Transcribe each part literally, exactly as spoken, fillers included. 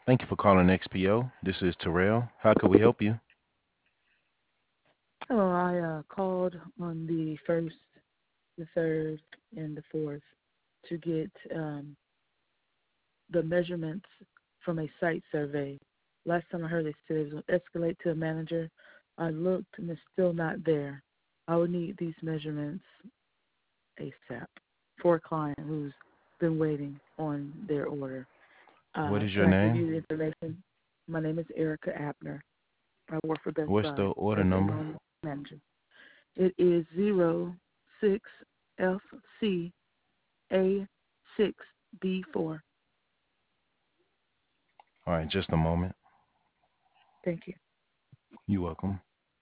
Thank you for calling X P O. This is Terrell. How can we help you? Hello, I uh, called on the first, the third, and the fourth to get um, the measurements from a site survey. Last time I heard they said it would escalate to a manager. I looked and it's still not there. I would need these measurements ASAP for a client who's been waiting on their order. What Uh, is your can I give name? you the information? My name is Erica Abner. I work for Best What's the Buy order as a number? loan manager. It is zero six F C A six B four. All right, just a moment. Thank you. You're welcome.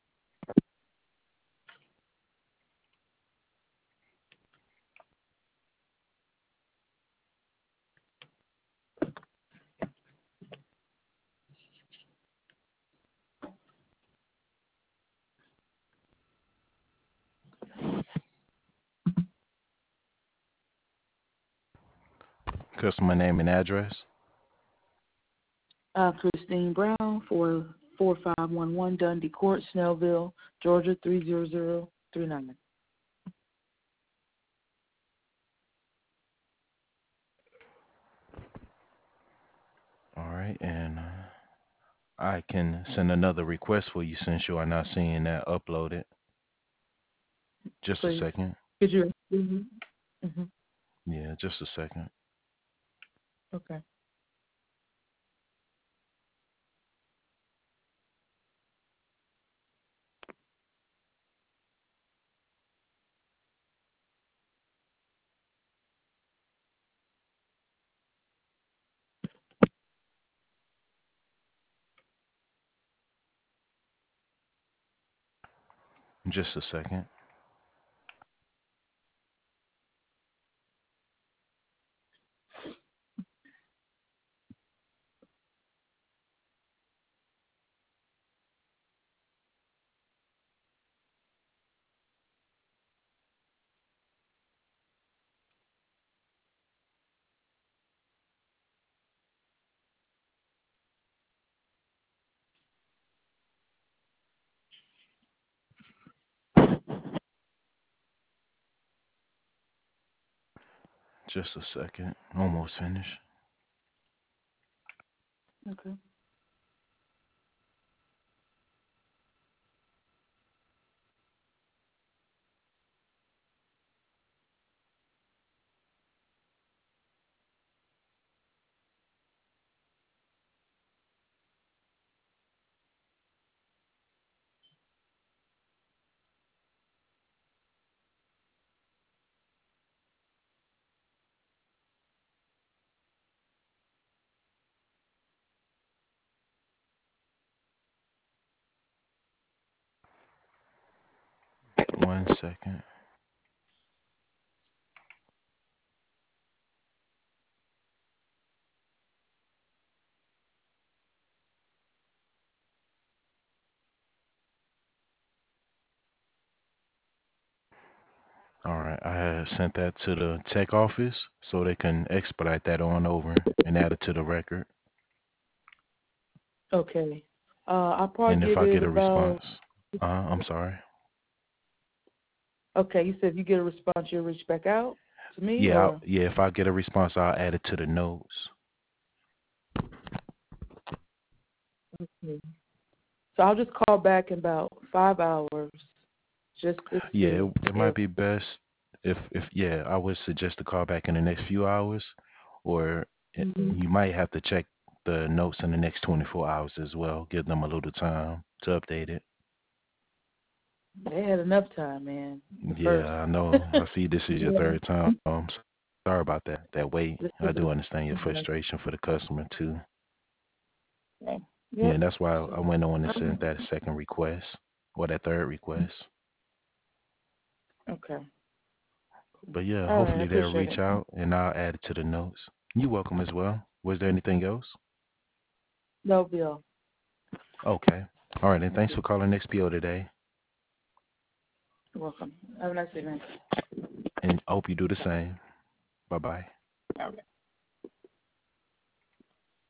Customer name and address. Uh, Christine Brown for four five one one Dundee Court, Snellville, Georgia three zero zero three nine. All right, and uh, I can send another request for you since you are not seeing that uploaded. Just a Please. second. Could you? Mm-hmm. Mm-hmm. Yeah, just a second. Okay. Just a second. Just a second. Almost finished. Okay. One second. All right, I had sent that to the tech office so they can expedite that on over and add it to the record. Okay. Uh, I'll probably And if get I it get a about. response, uh, I'm sorry. Okay, you said if you get a response, you'll reach back out to me, Yeah, I'll, or yeah. If I get a response, I'll add it to the notes. okay. So I'll just call back in about five hours just to Yeah, see it, it might if. be best if if yeah, I would suggest to call back in the next few hours, or it- Mhm. you might have to check the notes in the next twenty-four hours as well. Give them a little time to update it. They had enough time, man. The Yeah, first. I know. I see this is your Yeah. third time. Um, sorry about that. That wait. This I is do understand your a, frustration for the customer too. okay. Yeah, Yep. and that's why I So, went on and sent um, that second request or that third request. okay. But yeah, All right. I hopefully they'll appreciate reach it. out and I'll add it to the notes. You're welcome as well. Was there anything else? No bill. Okay. All right, and thanks for calling X P O today. You're welcome. Have a nice evening. And I hope you do the same. Bye bye. All right.